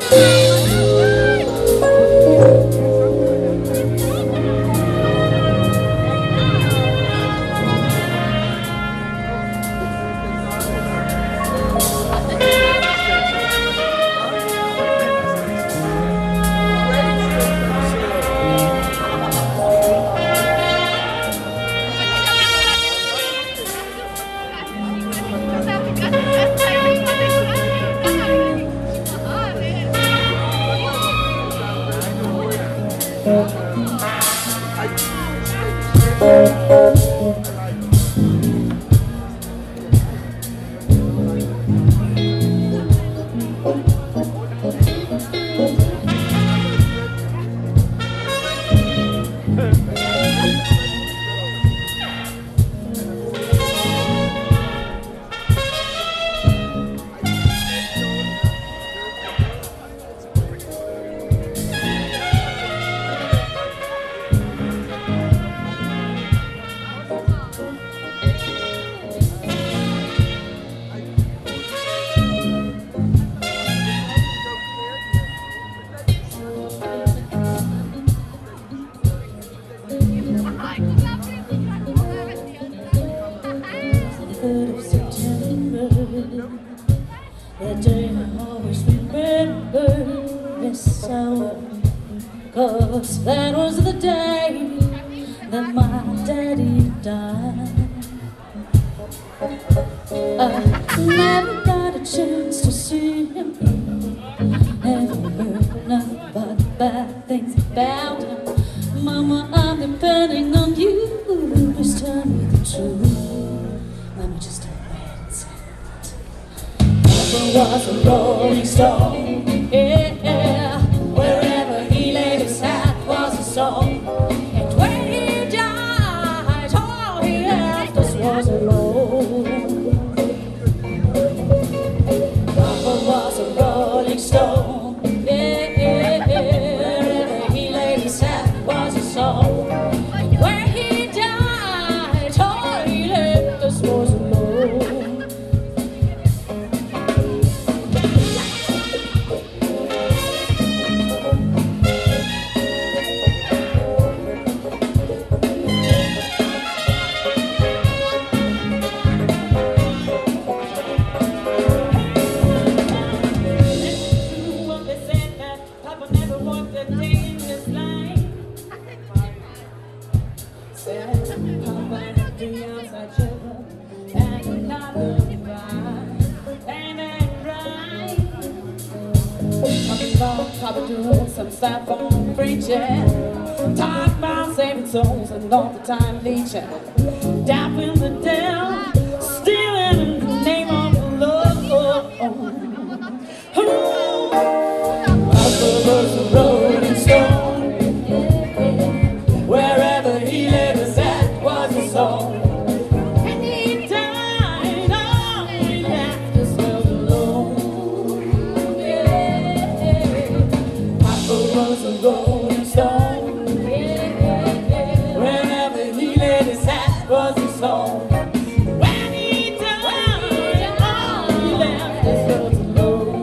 That day I always remember this hour, 'cause that was the day that my daddy died. I never got a chance to see him, never heard nothing but bad things about him. Mama, I'm depending on you, please tell me the truth. Let me just tell you what's Papa was a rolling stone, yeah. Wherever he laid his hat was a song. And when he died, all he left us was alone. Papa was a rolling stone, yeah. Wherever he laid his hat was a song. And when he died, all he left us was alone. Papa doing some stuff on preaching, talk about saving souls and all the time leeching, dapping the down, stealing in the name of the Lord. Papa was a rolling stone, wherever he laid his hat was a song. Rolling stone, whenever he laid his hat was a song. When he died, all he left us was alone.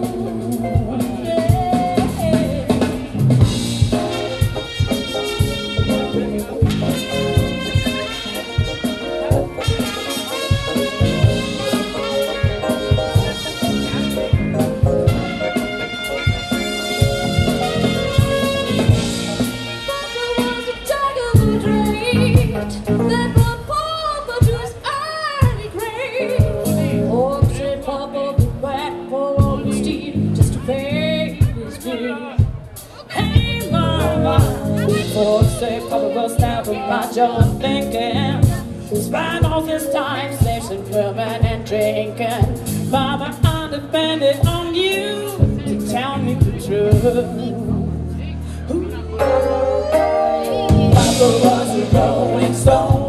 That brought Papa to his early grave. Oh, say Papa be back for all his deed, just to pay his bill. Hey Mama, oh, say Papa was down to my John thinking, spent all this time station women and drinking. Mama, I'm dependent on you to tell me the truth. Papa was a rolling stone,